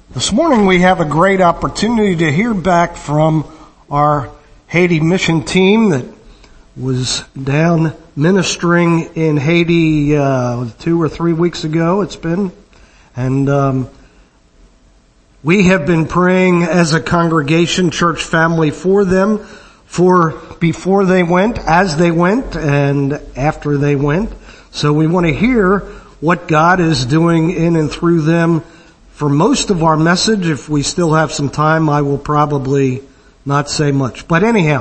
This morning we have a great opportunity to hear back from our Haiti mission team that was down ministering in Haiti 2 or 3 weeks ago it's been. And we have been praying as a congregation, church family, for them, for before they went, as they went, and after they went. So we want to hear what God is doing in and through them. For most of our message, if we still have some time, I will probably not say much. But anyhow,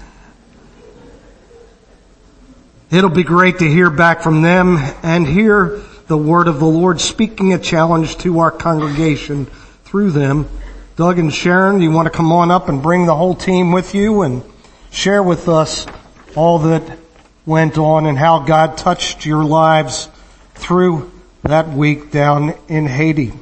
it'll be great to hear back from them and hear the word of the Lord speaking a challenge to our congregation through them. Doug and Sharon, you want to come on up and bring the whole team with you and share with us all that went on and how God touched your lives through that week down in Haiti.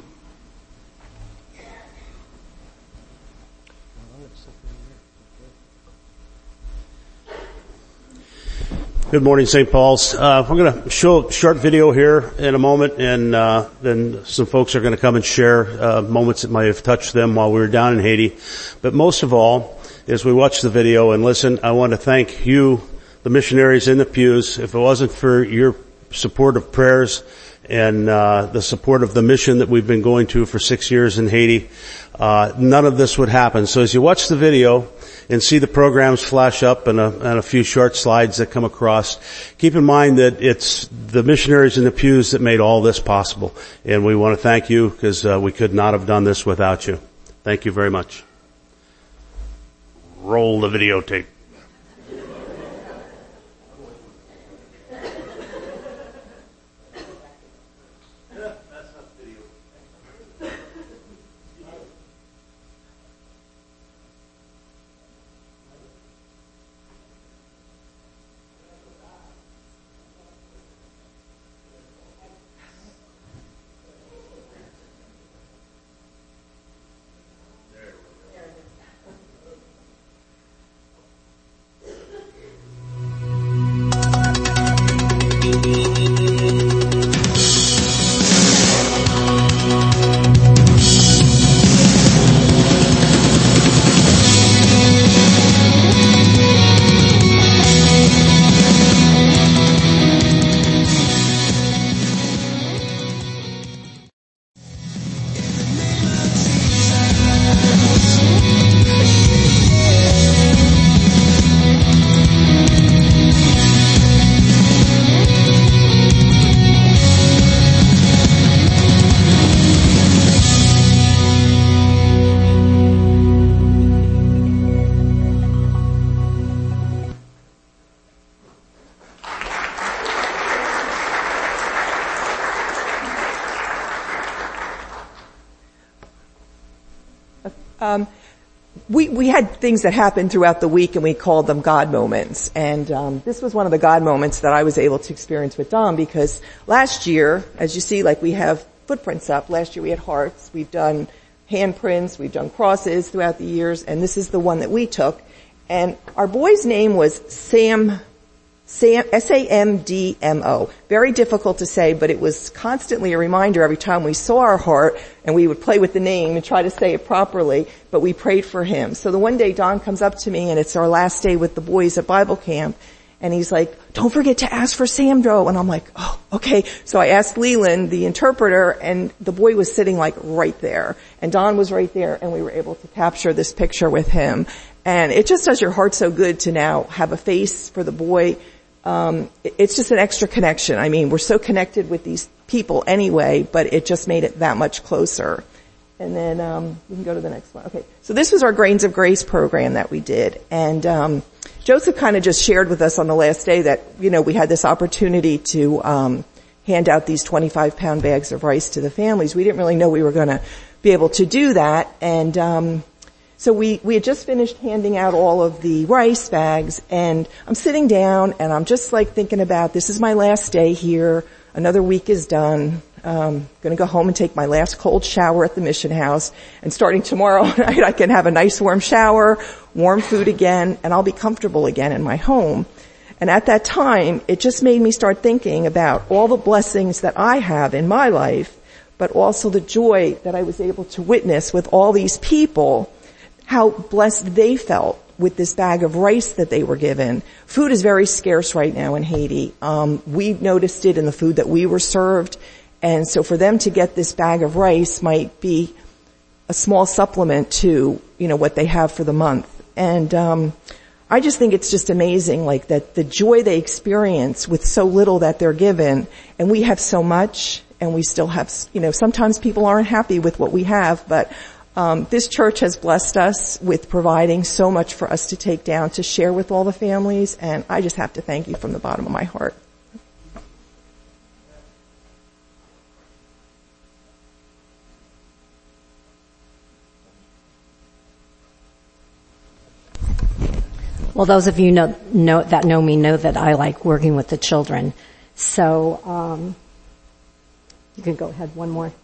Good morning, St. Paul's. I'm going to show a short video here in a moment, and then some folks are going to come and share moments that might have touched them while we were down in Haiti. But most of all, as we watch the video and listen, I want to thank you, the missionaries in the pews. If it wasn't for your support of prayers and the support of the mission that we've been going to for 6 years in Haiti, none of this would happen. So as you watch the video and see the programs flash up and a few short slides that come across, keep in mind that it's the missionaries in the pews that made all this possible. And we want to thank you because we could not have done this without you. Thank you very much. Roll the videotape. We had things that happened throughout the week and we called them God moments. And this was one of the God moments that I was able to experience with Don because last year, as you see, like we have footprints up. Last year we had hearts. We've done handprints. We've done crosses throughout the years. And this is the one that we took. And our boy's name was Sam, S-A-M-D-M-O. Very difficult to say, but it was constantly a reminder every time we saw our heart, and we would play with the name and try to say it properly, but we prayed for him. So the one day Don comes up to me, and it's our last day with the boys at Bible camp, and he's like, don't forget to ask for Sandro. And I'm like, oh, okay. So I asked Leland, the interpreter, and the boy was sitting like right there, and Don was right there, and we were able to capture this picture with him. And it just does your heart so good to now have a face for the boy. It's just an extra connection. I mean, we're so connected with these people anyway, but it just made it that much closer. And then, we can go to the next one. Okay. So this was our Grains of Grace program that we did. And, Joseph kind of just shared with us on the last day that, we had this opportunity to, hand out these 25-pound bags of rice to the families. We didn't really know we were going to be able to do that. And, so we had just finished handing out all of the rice bags, and I'm sitting down and I'm just like thinking about, this is my last day here. Another week is done. Going to go home and take my last cold shower at the mission house, and starting tomorrow night I can have a nice warm shower, warm food again, and I'll be comfortable again in my home. And at that time, it just made me start thinking about all the blessings that I have in my life, but also the joy that I was able to witness with all these people, how blessed they felt with this bag of rice that they were given. Food is very scarce right now in Haiti. We noticed it in the food that we were served. And so for them to get this bag of rice might be a small supplement to, what they have for the month. And, I just think it's just amazing, like that the joy they experience with so little that they're given. And we have so much, and we still have, sometimes people aren't happy with what we have, but this church has blessed us with providing so much for us to take down, to share with all the families, and I just have to thank you from the bottom of my heart. Well, those of you that know me know that I like working with the children. So you can go ahead one more.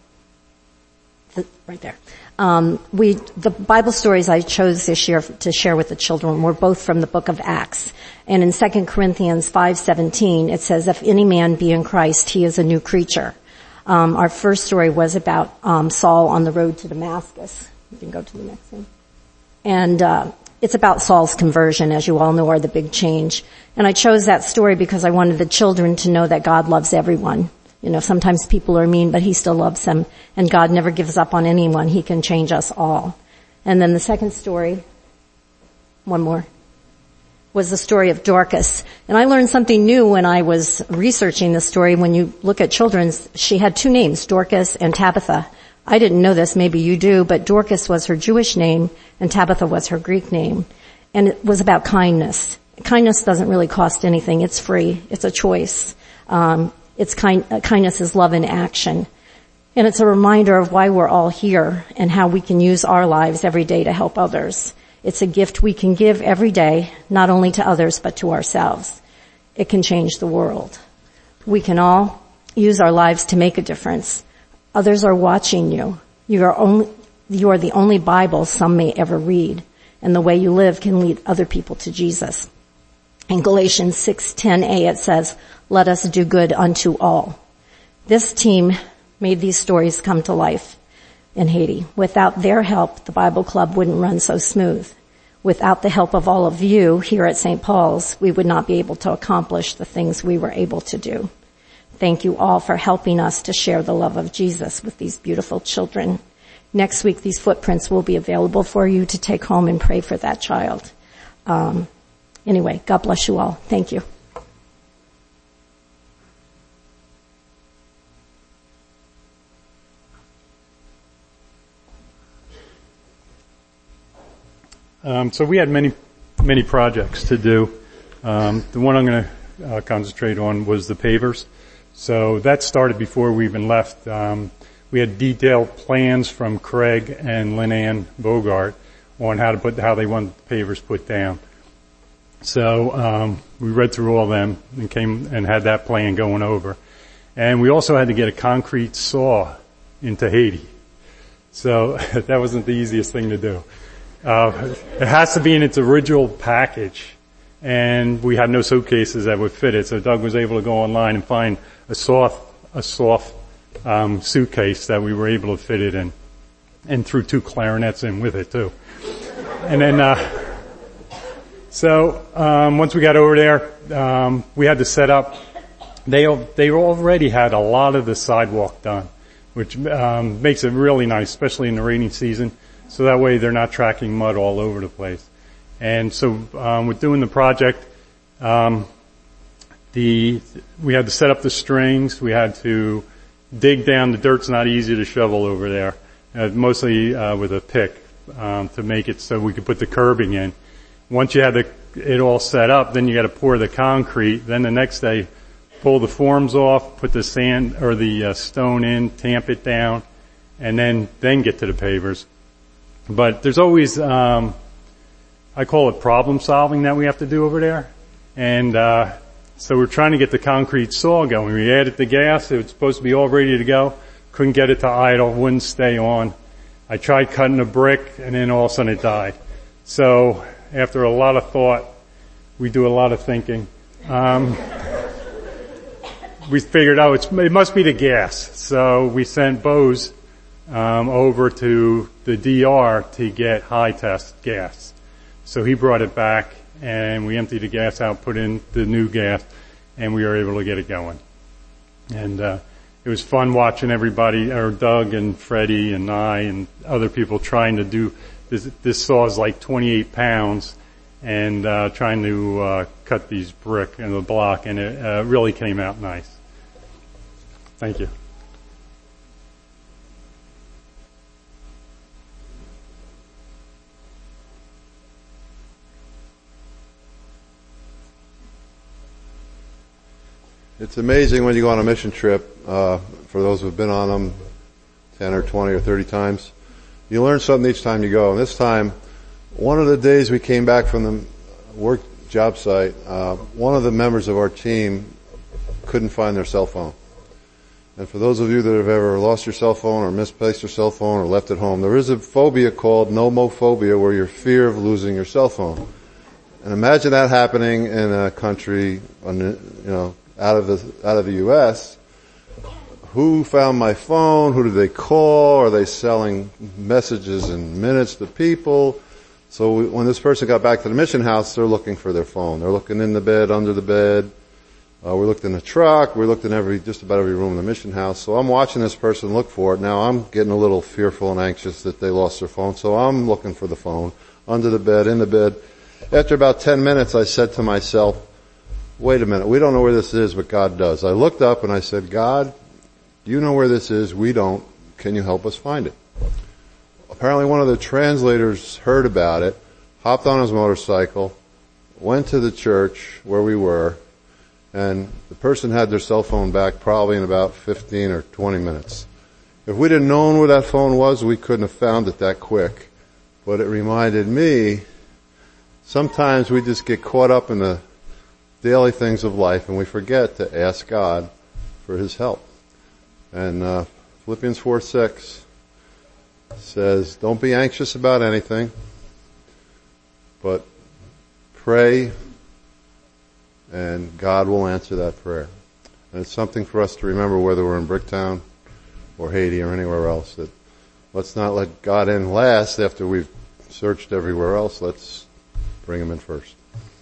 Right there. The Bible stories I chose this year to share with the children were both from the book of Acts. And in 2 Corinthians 5:17, it says, if any man be in Christ, he is a new creature. Our first story was about Saul on the road to Damascus. You can go to the next one. And it's about Saul's conversion, as you all know, or the big change. And I chose that story because I wanted the children to know that God loves everyone. Sometimes people are mean, but he still loves them. And God never gives up on anyone. He can change us all. And then the second story, one more, was the story of Dorcas. And I learned something new when I was researching the story. When you look at children's, she had two names, Dorcas and Tabitha. I didn't know this, maybe you do, but Dorcas was her Jewish name and Tabitha was her Greek name. And it was about kindness. Kindness doesn't really cost anything. It's free. It's a choice. Kindness is love in action. And it's a reminder of why we're all here and how we can use our lives every day to help others. It's a gift we can give every day, not only to others, but to ourselves. It can change the world. We can all use our lives to make a difference. Others are watching you. You are the only Bible some may ever read, and the way you live can lead other people to Jesus. In Galatians 6:10a it says, let us do good unto all. This team made these stories come to life in Haiti. Without their help, the Bible Club wouldn't run so smooth. Without the help of all of you here at St. Paul's, we would not be able to accomplish the things we were able to do. Thank you all for helping us to share the love of Jesus with these beautiful children. Next week, these footprints will be available for you to take home and pray for that child. Anyway, God bless you all. Thank you. So we had many projects to do. The one I'm going to concentrate on was the pavers. So that started before we even left. We had detailed plans from Craig and Lynn Ann Bogart on how they want the pavers put down. So we read through all of them and came and had that plan going over. And we also had to get a concrete saw into Haiti. So that wasn't the easiest thing to do. It has to be in its original package, and we had no suitcases that would fit it. So Doug was able to go online and find a soft suitcase that we were able to fit it in, and threw 2 clarinets in with it too. And then, once we got over there, we had to set up. They already had a lot of the sidewalk done, which makes it really nice, especially in the rainy season. So that way they're not tracking mud all over the place. And so, with doing the project, we had to set up the strings. We had to dig down. The dirt's not easy to shovel over there, mostly with a pick, to make it so we could put the curbing in. Once you had it all set up, then you got to pour the concrete. Then the next day, pull the forms off, put the sand or the stone in, tamp it down, and then get to the pavers. But there's always, I call it problem solving that we have to do over there. And, so we're trying to get the concrete saw going. We added the gas. It was supposed to be all ready to go. Couldn't get it to idle. Wouldn't stay on. I tried cutting a brick and then all of a sudden it died. So after a lot of thought, we do a lot of thinking. we figured, it must be the gas. So we sent Bose over to the DR to get high test gas. So he brought it back, and we emptied the gas out, put in the new gas, and we were able to get it going. And it was fun watching everybody, or Doug and Freddie and I and other people trying to do this. This saw is like 28 pounds, and trying to cut these brick in the block, and it really came out nice. Thank you. It's amazing when you go on a mission trip, for those who've been on them 10 or 20 or 30 times. You learn something each time you go. And this time, one of the days we came back from the work job site, one of the members of our team couldn't find their cell phone. And for those of you that have ever lost your cell phone or misplaced your cell phone or left it home, there is a phobia called nomophobia, where you're fear of losing your cell phone. And imagine that happening in a country, out of the U.S. Who found my phone? Who did they call? Are they selling messages in minutes to people? So when this person got back to the mission house, they're looking for their phone. They're looking in the bed, under the bed. We looked in the truck. We looked in just about every room in the mission house. So I'm watching this person look for it. Now I'm getting a little fearful and anxious that they lost their phone. So I'm looking for the phone under the bed, in the bed. After about 10 minutes, I said to myself, wait a minute, we don't know where this is, but God does. I looked up and I said, God, you know where this is, we don't. Can you help us find it? Apparently one of the translators heard about it, hopped on his motorcycle, went to the church where we were, and the person had their cell phone back probably in about 15 or 20 minutes. If we'd have known where that phone was, we couldn't have found it that quick. But it reminded me, sometimes we just get caught up in the daily things of life, and we forget to ask God for His help. And Philippians 4:6 says, don't be anxious about anything, but pray, and God will answer that prayer. And it's something for us to remember, whether we're in Bricktown or Haiti or anywhere else, that let's not let God in last after we've searched everywhere else. Let's bring Him in first.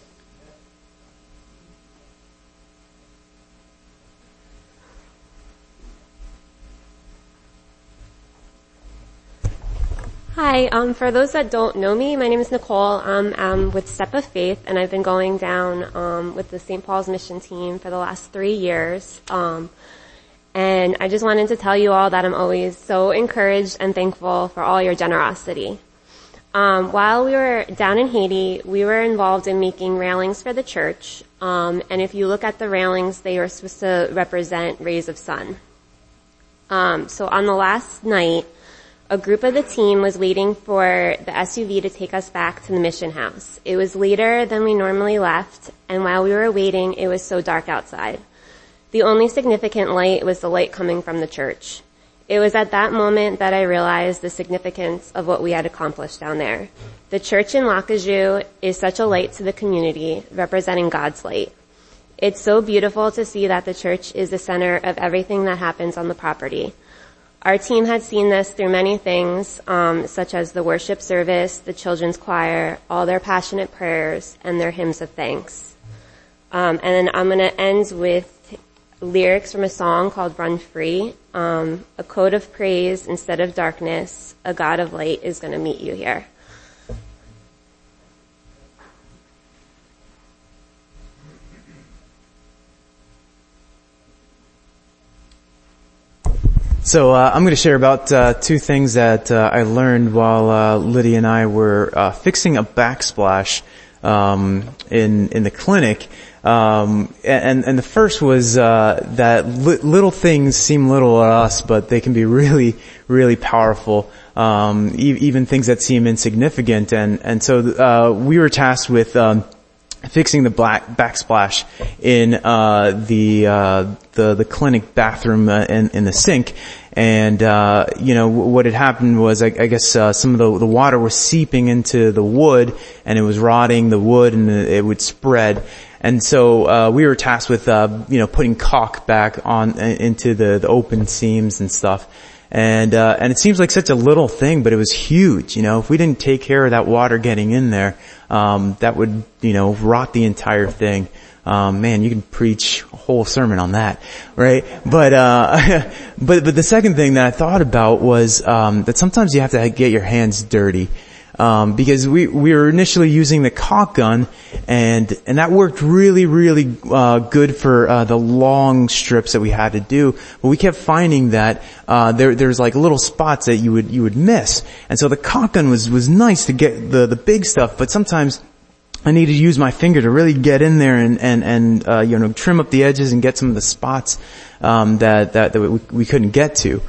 Hi, for those that don't know me, my name is Nicole. I'm with Step of Faith, and I've been going down with the St. Paul's Mission team for the last 3 years. And I just wanted to tell you all that I'm always so encouraged and thankful for all your generosity. While we were down in Haiti, we were involved in making railings for the church. And if you look at the railings, they were supposed to represent rays of sun. So on the last night, a group of the team was waiting for the SUV to take us back to the mission house. It was later than we normally left, and while we were waiting, it was so dark outside. The only significant light was the light coming from the church. It was at that moment that I realized the significance of what we had accomplished down there. The church in Lacajou is such a light to the community, representing God's light. It's so beautiful to see that the church is the center of everything that happens on the property. Our team had seen this through many things, such as the worship service, the children's choir, all their passionate prayers, and their hymns of thanks. And then I'm going to end with lyrics from a song called Run Free. A code of praise instead of darkness. A God of light is going to meet you here. So I'm going to share about two things that I learned while Lydia and I were fixing a backsplash in the clinic. And the first was that little things seem little to us, but they can be really, really powerful. Even things that seem insignificant. And so we were tasked with fixing the backsplash in the clinic bathroom in the sink. And what had happened was I guess some of the water was seeping into the wood, and it was rotting the wood, and it would spread. And so we were tasked with putting caulk back on into the open seams and stuff. And it seems like such a little thing, but it was huge. If we didn't take care of that water getting in there, that would rot the entire thing. Man, you can preach a whole sermon on that, right? But the second thing that I thought about was that sometimes you have to get your hands dirty. Because we were initially using the caulk gun, and that worked really, really good for the long strips that we had to do. But we kept finding that there's like little spots that you would miss. And so the caulk gun was nice to get the big stuff, but sometimes I needed to use my finger to really get in there and trim up the edges and get some of the spots that we couldn't get to.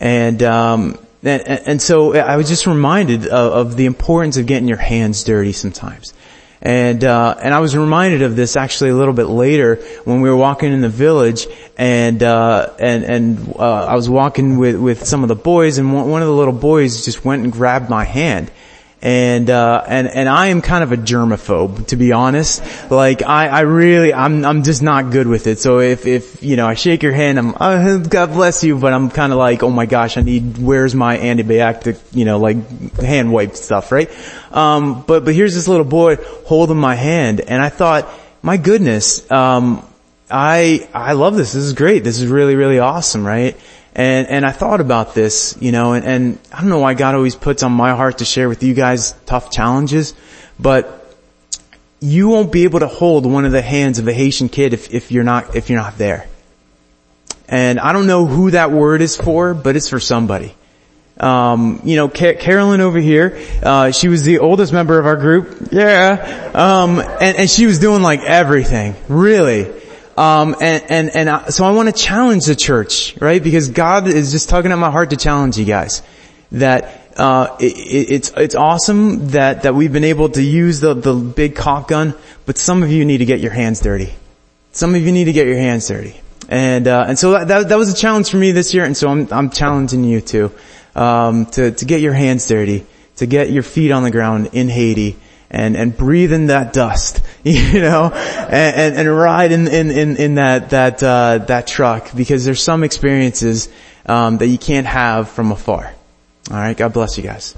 And so I was just reminded of the importance of getting your hands dirty sometimes. And I was reminded of this actually a little bit later when we were walking in the village, and I was walking with some of the boys, and one of the little boys just went and grabbed my hand. And I am kind of a germaphobe, to be honest. Like, I'm just not good with it. So if I shake your hand, God bless you, but I'm kind of like, oh my gosh, where's my antibiotic, hand wipe stuff, right? But here's this little boy holding my hand, and I thought, my goodness, I love this. This is great. This is really, really awesome, right? And I thought about this, and I don't know why God always puts on my heart to share with you guys tough challenges, but you won't be able to hold one of the hands of a Haitian kid if you're not there. And I don't know who that word is for, but it's for somebody. Carolyn over here, she was the oldest member of our group. Yeah. And she was doing like everything, really. So I want to challenge the church, right? Because God is just tugging at my heart to challenge you guys. That, it's awesome that we've been able to use the big caulk gun, but some of you need to get your hands dirty. Some of you need to get your hands dirty. And so that was a challenge for me this year, and so I'm challenging you too, to get your hands dirty, to get your feet on the ground in Haiti, and breathe in that dust, and ride in that truck, because there's some experiences, that you can't have from afar. Alright, God bless you guys.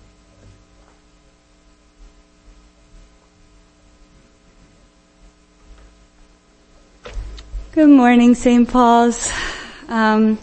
Good morning, St. Paul's. One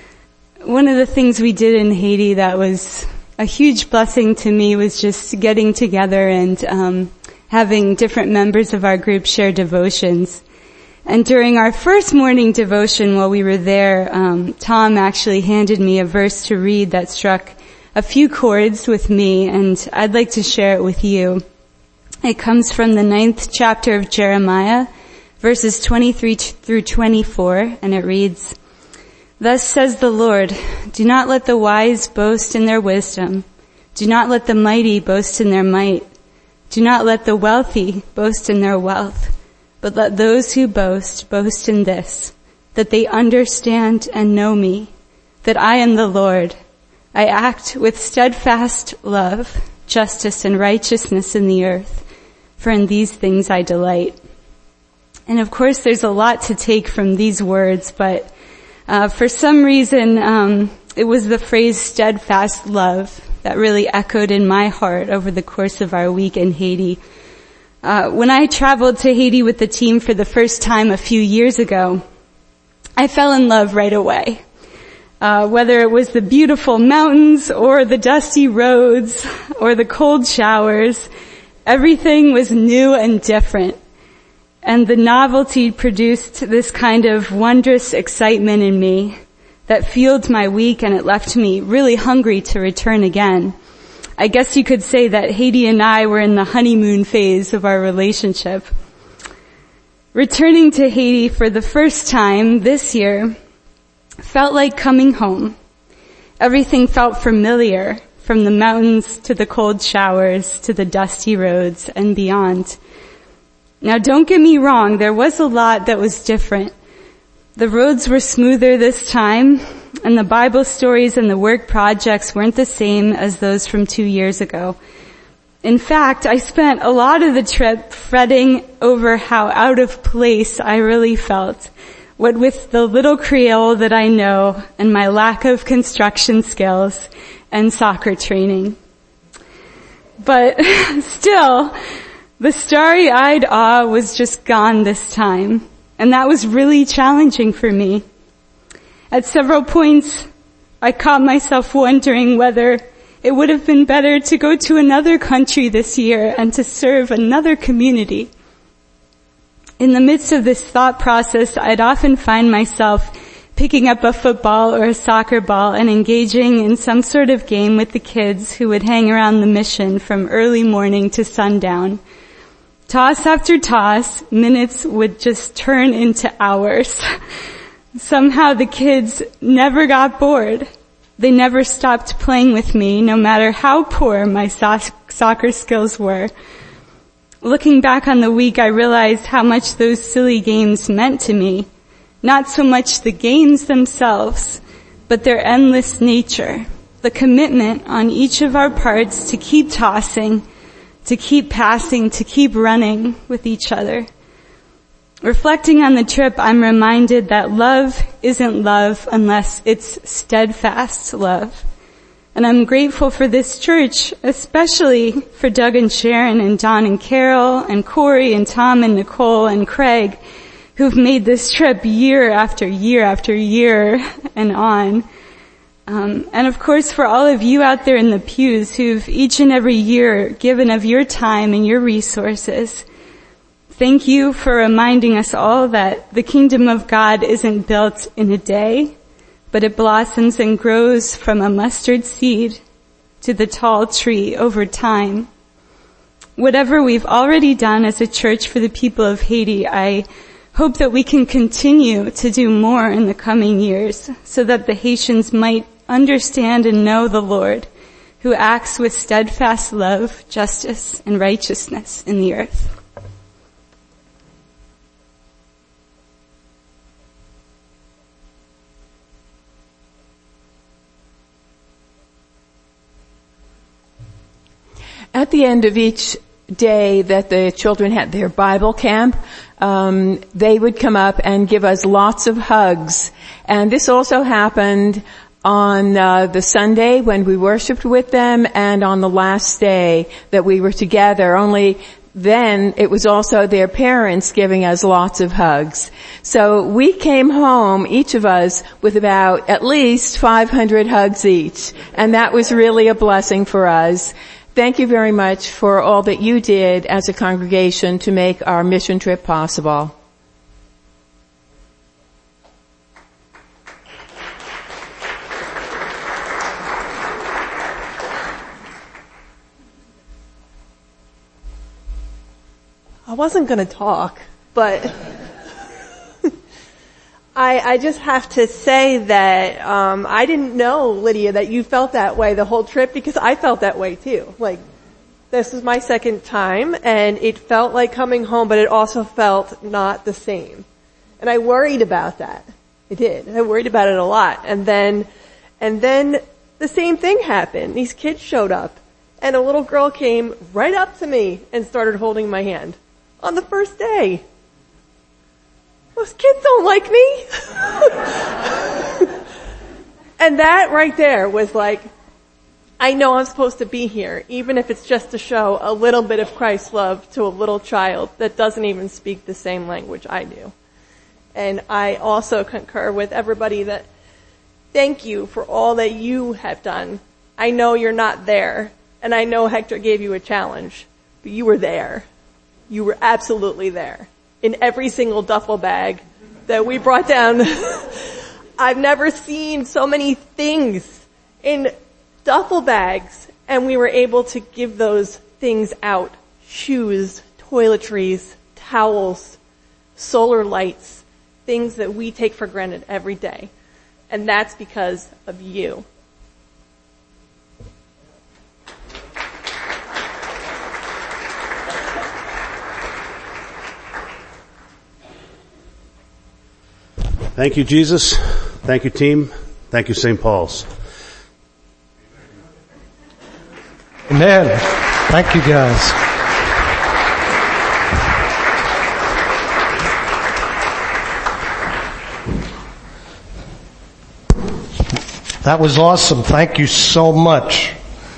of the things we did in Haiti that was a huge blessing to me was just getting together and having different members of our group share devotions. And during our first morning devotion while we were there, Tom actually handed me a verse to read that struck a few chords with me, and I'd like to share it with you. It comes from the 9th chapter of Jeremiah, verses 23 through 24, and it reads, "Thus says the Lord, do not let the wise boast in their wisdom. Do not let the mighty boast in their might. Do not let the wealthy boast in their wealth. But let those who boast in this, that they understand and know me, that I am the Lord. I act with steadfast love, justice, and righteousness in the earth, for in these things I delight." And of course there's a lot to take from these words, but for some reason, it was the phrase steadfast love that really echoed in my heart over the course of our week in Haiti. When I traveled to Haiti with the team for the first time a few years ago, I fell in love right away. Whether it was the beautiful mountains or the dusty roads or the cold showers, everything was new and different. And the novelty produced this kind of wondrous excitement in me that fueled my week, and it left me really hungry to return again. I guess you could say that Haiti and I were in the honeymoon phase of our relationship. Returning to Haiti for the first time this year felt like coming home. Everything felt familiar, from the mountains to the cold showers to the dusty roads and beyond. Now don't get me wrong, there was a lot that was different. The roads were smoother this time, and the Bible stories and the work projects weren't the same as those from 2 years ago. In fact, I spent a lot of the trip fretting over how out of place I really felt, what with the little Creole that I know and my lack of construction skills and soccer training. But still, the starry-eyed awe was just gone this time, and that was really challenging for me. At several points, I caught myself wondering whether it would have been better to go to another country this year and to serve another community. In the midst of this thought process, I'd often find myself picking up a football or a soccer ball and engaging in some sort of game with the kids who would hang around the mission from early morning to sundown. Toss after toss, minutes would just turn into hours. Somehow the kids never got bored. They never stopped playing with me, no matter how poor my soccer skills were. Looking back on the week, I realized how much those silly games meant to me. Not so much the games themselves, but their endless nature. The commitment on each of our parts to keep tossing, to keep passing, to keep running with each other. Reflecting on the trip, I'm reminded that love isn't love unless it's steadfast love. And I'm grateful for this church, especially for Doug and Sharon and Don and Carol and Corey and Tom and Nicole and Craig, who've made this trip year after year after year and on. And of course for all of you out there in the pews who've each and every year given of your time and your resources. Thank you for reminding us all that the kingdom of God isn't built in a day, but it blossoms and grows from a mustard seed to the tall tree over time. Whatever we've already done as a church for the people of Haiti, I hope that we can continue to do more in the coming years so that the Haitians might understand and know the Lord who acts with steadfast love, justice, and righteousness in the earth. At the end of each day that the children had their Bible camp, they would come up and give us lots of hugs. And this also happened on the Sunday when we worshiped with them and on the last day that we were together. Only then it was also their parents giving us lots of hugs. So we came home, each of us, with about at least 500 hugs each. And that was really a blessing for us. Thank you very much for all that you did as a congregation to make our mission trip possible. I wasn't going to talk, but I just have to say that I didn't know, Lydia, that you felt that way the whole trip, because I felt that way too. Like, this was my second time, and it felt like coming home, but it also felt not the same. And I worried about that. I did. I worried about it a lot. And then the same thing happened. These kids showed up, and a little girl came right up to me and started holding my hand on the first day. Those kids don't like me. And that right there was like, I know I'm supposed to be here, even if it's just to show a little bit of Christ's love to a little child that doesn't even speak the same language I do. And I also concur with everybody that thank you for all that you have done. I know you're not there, and I know Hector gave you a challenge, but you were there. You were absolutely there. In every single duffel bag that we brought down. I've never seen so many things in duffel bags, and we were able to give those things out. Shoes, toiletries, towels, solar lights, things that we take for granted every day. And that's because of you. Thank you, Jesus. Thank you, team. Thank you, St. Paul's. Amen. Thank you, guys. That was awesome. Thank you so much.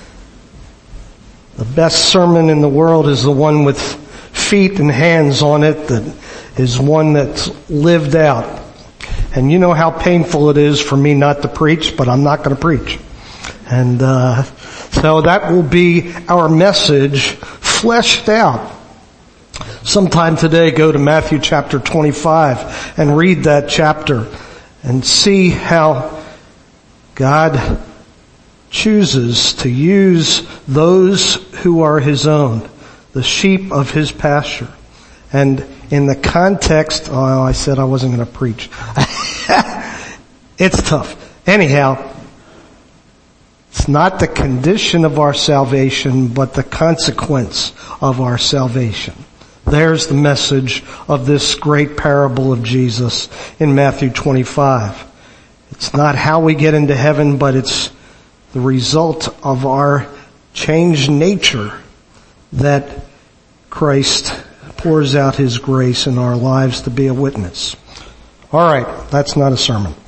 The best sermon in the world is the one with feet and hands on it, that is one that's lived out. And you know how painful it is for me not to preach, but I'm not going to preach. And so that will be our message fleshed out. Sometime today, go to Matthew chapter 25 and read that chapter and see how God chooses to use those who are His own, the sheep of His pasture. And in the context, I said I wasn't going to preach. It's tough. Anyhow, it's not the condition of our salvation, but the consequence of our salvation. There's the message of this great parable of Jesus in Matthew 25. It's not how we get into heaven, but it's the result of our changed nature that Christ pours out His grace in our lives to be a witness. All right, that's not a sermon.